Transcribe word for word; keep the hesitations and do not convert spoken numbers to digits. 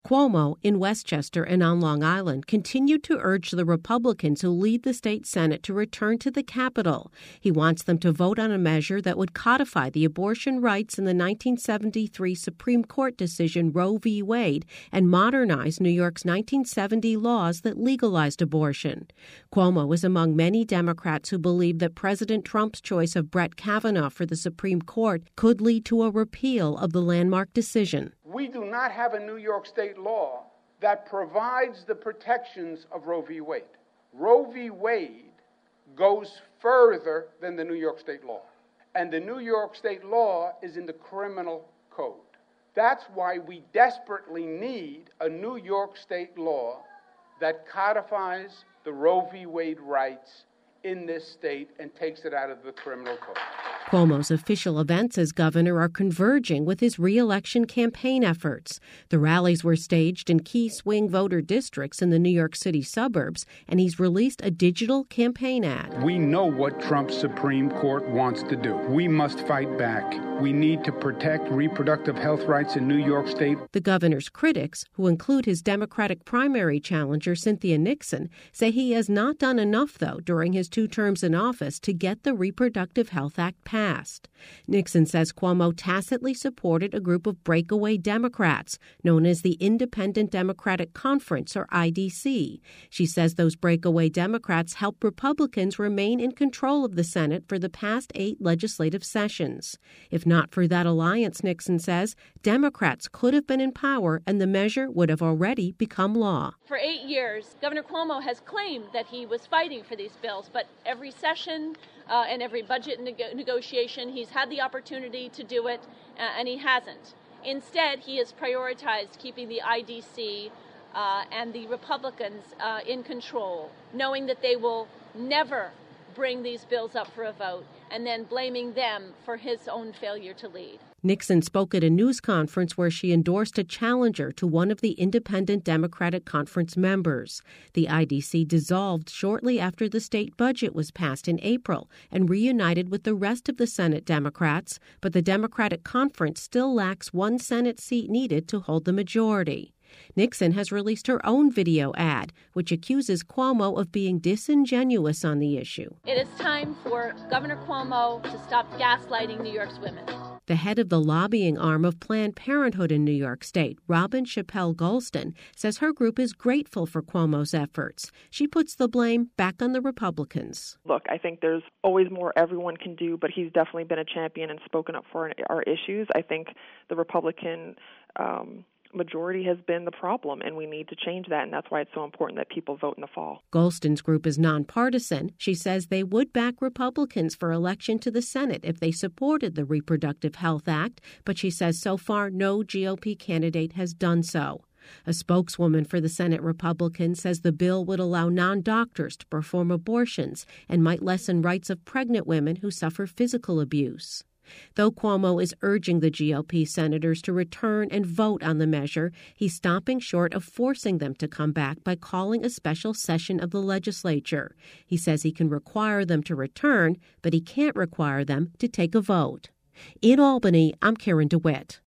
Cuomo, in Westchester and on Long Island, continued to urge the Republicans who lead the state Senate to return to the Capitol. He wants them to vote on a measure that would codify the abortion rights in the nineteen seventy-three Supreme Court decision Roe v. Wade and modernize New York's nineteen seventy laws that legalized abortion. Cuomo is among many Democrats who believe that President Trump's choice of Brett Kavanaugh for the Supreme Court could lead to a repeal of the landmark decision. We do not have a New York state law that provides the protections of Roe v. Wade. Roe v. Wade goes further than the New York state law. And the New York state law is in the criminal code. That's why we desperately need a New York state law that codifies the Roe v. Wade rights in this state and takes it out of the criminal code. Cuomo's official events as governor are converging with his re-election campaign efforts. The rallies were staged in key swing voter districts in the New York City suburbs, and he's released a digital campaign ad. We know what Trump's Supreme Court wants to do. We must fight back. We need to protect reproductive health rights in New York State. The governor's critics, who include his Democratic primary challenger Cynthia Nixon, say he has not done enough, though, during his two terms in office to get the Reproductive Health Act passed. Passed. Nixon says Cuomo tacitly supported a group of breakaway Democrats known as the Independent Democratic Conference, or I D C. She says those breakaway Democrats helped Republicans remain in control of the Senate for the past eight legislative sessions. If not for that alliance, Nixon says, Democrats could have been in power and the measure would have already become law. For eight years, Governor Cuomo has claimed that he was fighting for these bills, but every session uh, and every budget neg- negotiation, he's had the opportunity to do it, uh, and he hasn't. Instead, he has prioritized keeping the I D C uh, and the Republicans uh, in control, knowing that they will never bring these bills up for a vote, and then blaming them for his own failure to lead. Nixon spoke at a news conference where she endorsed a challenger to one of the Independent Democratic Conference members. The I D C dissolved shortly after the state budget was passed in April and reunited with the rest of the Senate Democrats, but the Democratic Conference still lacks one Senate seat needed to hold the majority. Nixon has released her own video ad, which accuses Cuomo of being disingenuous on the issue. It is time for Governor Cuomo to stop gaslighting New York's women. The head of the lobbying arm of Planned Parenthood in New York State, Robin Chappell Golston, says her group is grateful for Cuomo's efforts. She puts the blame back on the Republicans. Look, I think there's always more everyone can do, but he's definitely been a champion and spoken up for our issues. I think the Republican um, majority has been the problem, and we need to change that, and that's why it's so important that people vote in the fall. Golston's group is nonpartisan. She says they would back Republicans for election to the Senate if they supported the Reproductive Health Act, but she says so far no G O P candidate has done so. A spokeswoman for the Senate Republicans says the bill would allow non-doctors to perform abortions and might lessen rights of pregnant women who suffer physical abuse. Though Cuomo is urging the G O P senators to return and vote on the measure, he's stopping short of forcing them to come back by calling a special session of the legislature. He says he can require them to return, but he can't require them to take a vote. In Albany, I'm Karen DeWitt.